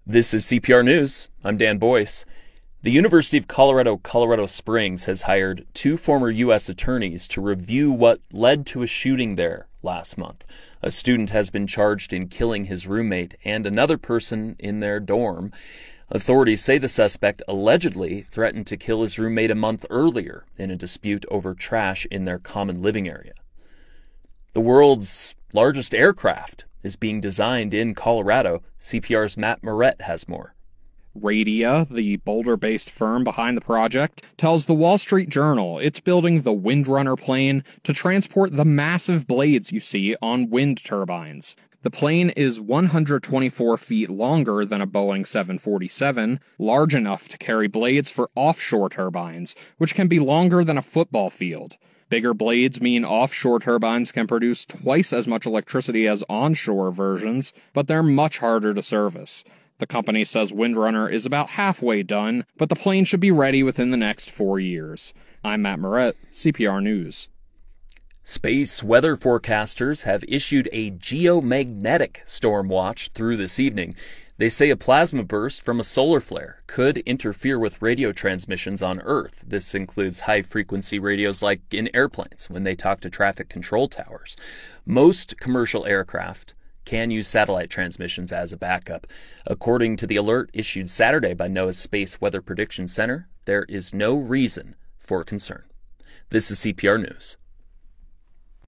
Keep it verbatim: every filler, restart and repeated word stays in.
This is C P R News. I'm Dan Boyce. The University of Colorado Colorado Springs has hired two former U S attorneys to review what led to a shooting there last month. A student has been charged in killing his roommate and another person in their dorm. Authorities say the suspect allegedly threatened to kill his roommate a month earlier in a dispute over trash in their common living area. The world's largest aircraft is being designed in Colorado. C P R's Matt Moret has more. Radia, the Boulder-based firm behind the project, tells the Wall Street Journal it's building the Windrunner plane to transport the massive blades you see on wind turbines. The plane is one hundred twenty-four feet longer than a Boeing seven forty-seven, large enough to carry blades for offshore turbines, which can be longer than a football field. Bigger blades mean offshore turbines can produce twice as much electricity as onshore versions, but they're much harder to service. The company says Windrunner is about halfway done, but the plane should be ready within the next four years. I'm Matt Moret, C P R News. Space weather forecasters have issued a geomagnetic storm watch through this evening. They say a plasma burst from a solar flare could interfere with radio transmissions on Earth. This includes high-frequency radios like in airplanes when they talk to traffic control towers. Most commercial aircraft can use satellite transmissions as a backup. According to the alert issued Saturday by NOAA's Space Weather Prediction Center, there is no reason for concern. This is C P R News.